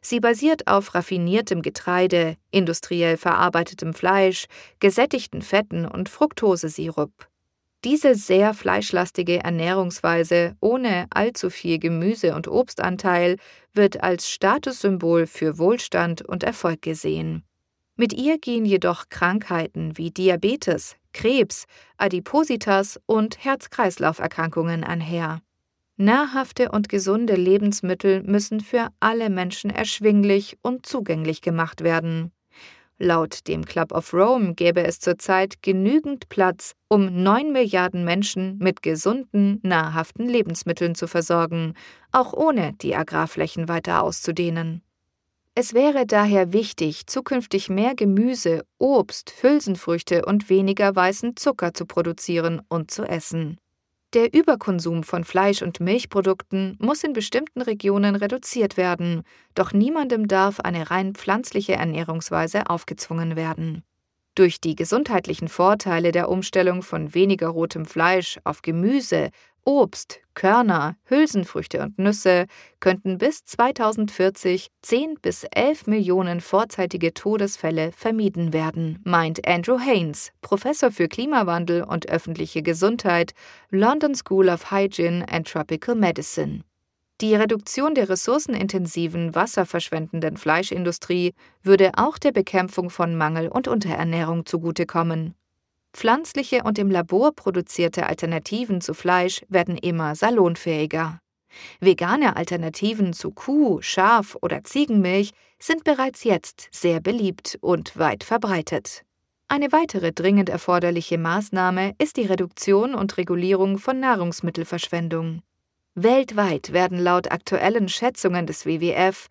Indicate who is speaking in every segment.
Speaker 1: Sie basiert auf raffiniertem Getreide, industriell verarbeitetem Fleisch, gesättigten Fetten und Fructosesirup. Diese sehr fleischlastige Ernährungsweise ohne allzu viel Gemüse- und Obstanteil wird als Statussymbol für Wohlstand und Erfolg gesehen. Mit ihr gehen jedoch Krankheiten wie Diabetes, Krebs, Adipositas und Herz-Kreislauf-Erkrankungen einher. Nahrhafte und gesunde Lebensmittel müssen für alle Menschen erschwinglich und zugänglich gemacht werden. Laut dem Club of Rome gäbe es zurzeit genügend Platz, um 9 Milliarden Menschen mit gesunden, nahrhaften Lebensmitteln zu versorgen, auch ohne die Agrarflächen weiter auszudehnen. Es wäre daher wichtig, zukünftig mehr Gemüse, Obst, Hülsenfrüchte und weniger weißen Zucker zu produzieren und zu essen. Der Überkonsum von Fleisch- und Milchprodukten muss in bestimmten Regionen reduziert werden, doch niemandem darf eine rein pflanzliche Ernährungsweise aufgezwungen werden. Durch die gesundheitlichen Vorteile der Umstellung von weniger rotem Fleisch auf Gemüse, Obst, Körner, Hülsenfrüchte und Nüsse könnten bis 2040 10 bis 11 Millionen vorzeitige Todesfälle vermieden werden, meint Andrew Haynes, Professor für Klimawandel und öffentliche Gesundheit, London School of Hygiene and Tropical Medicine. Die Reduktion der ressourcenintensiven, wasserverschwendenden Fleischindustrie würde auch der Bekämpfung von Mangel- und Unterernährung zugutekommen. Pflanzliche und im Labor produzierte Alternativen zu Fleisch werden immer salonfähiger. Vegane Alternativen zu Kuh-, Schaf- oder Ziegenmilch sind bereits jetzt sehr beliebt und weit verbreitet. Eine weitere dringend erforderliche Maßnahme ist die Reduktion und Regulierung von Nahrungsmittelverschwendung. Weltweit werden laut aktuellen Schätzungen des WWF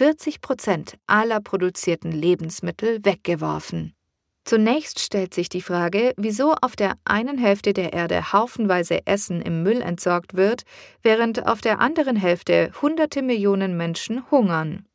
Speaker 1: 40% aller produzierten Lebensmittel weggeworfen. Zunächst stellt sich die Frage, wieso auf der einen Hälfte der Erde haufenweise Essen im Müll entsorgt wird, während auf der anderen Hälfte hunderte Millionen Menschen hungern.